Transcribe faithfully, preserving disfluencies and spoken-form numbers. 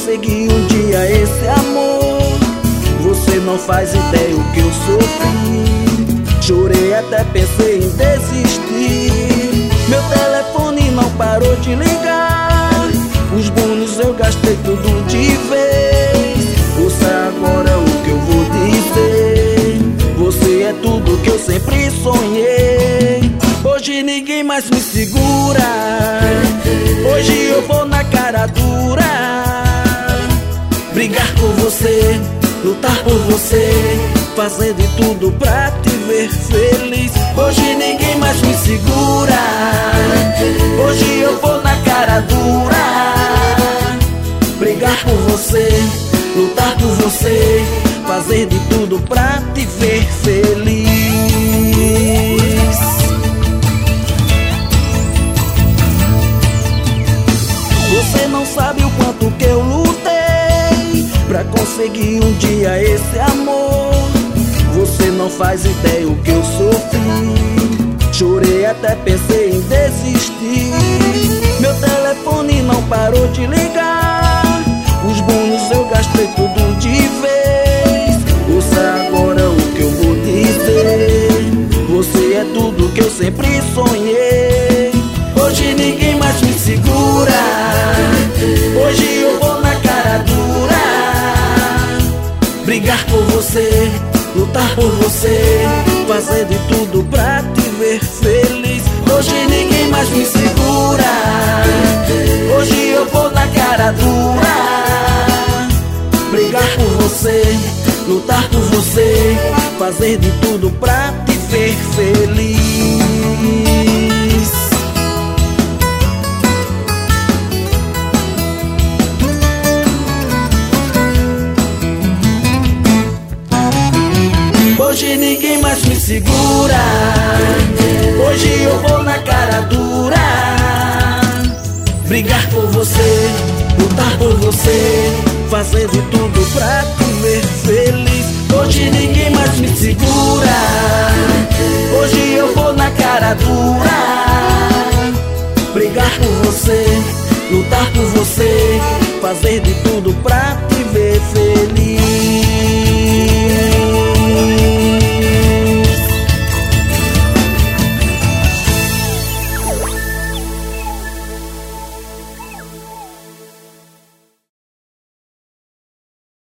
conseguir um dia esse amor. Você não faz ideia o que eu sofri. Chorei, até pensei em desistir. Meu telefone não parou de ligar. Os bônus eu gastei tudo de vez. Ouça agora o que eu vou dizer. Você é tudo que eu sempre sonhei. Hoje ninguém mais me segura. Hoje eu vou na cara dura. Brigar por você, lutar por você, fazer de tudo pra te ver feliz. Hoje ninguém mais me segura. Hoje eu vou na cara dura. Brigar por você, lutar por você, fazer de tudo pra te ver feliz. Você não sabe o quanto que eu lutei pra conseguir um dia esse amor. Você não faz ideia o que eu sofri. Chorei, até pensei em desistir. Meu telefone não parou de ligar. Os bônus eu gastei tudo de vez. Ouça agora o que eu vou dizer. Você é tudo que eu sempre sonhei. Hoje ninguém mais me segura. Hoje eu vou na cara dura. Brigar por você, lutar por você, fazer de tudo pra te ver feliz. Hoje ninguém mais me segura. Hoje eu vou na cara dura. Brigar por você, lutar por você, fazer de tudo pra te ver feliz. Hoje ninguém mais me segura. Hoje eu vou na cara dura. Brigar por você, lutar por você, fazer de tudo pra te ver feliz. Hoje ninguém mais me segura. Hoje eu vou na cara dura. Brigar por você, lutar por você, fazer de tudo pra te